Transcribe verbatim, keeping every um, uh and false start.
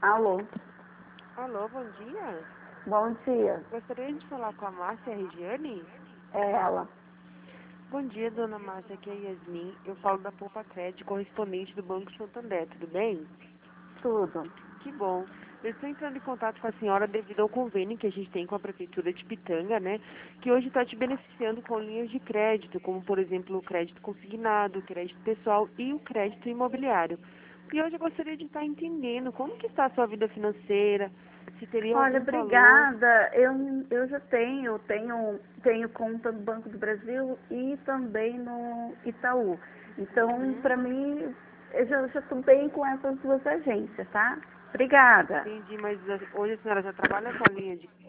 Alô, Alô, bom dia. bom dia. Gostaria de falar com a Márcia Regiane? É ela. Bom dia, dona Márcia, aqui é a Yasmin. Eu falo da Poupa Crédito, correspondente do Banco Santander, tudo bem? Tudo. Que bom. Eu estou entrando em contato com a senhora devido ao convênio que a gente tem com a Prefeitura de Pitanga, né? Que hoje está te beneficiando com linhas de crédito, como, por exemplo, o crédito consignado, o crédito pessoal e o crédito imobiliário. E hoje eu gostaria de estar entendendo como que está a sua vida financeira, se teria Olha, algum valor. obrigada. Eu, eu já tenho, tenho, tenho conta no Banco do Brasil e também no Itaú. Então, Uhum. para mim, eu já estou bem com essas duas agências, tá? Obrigada. Entendi, mas a- hoje a senhora já trabalha com a linha de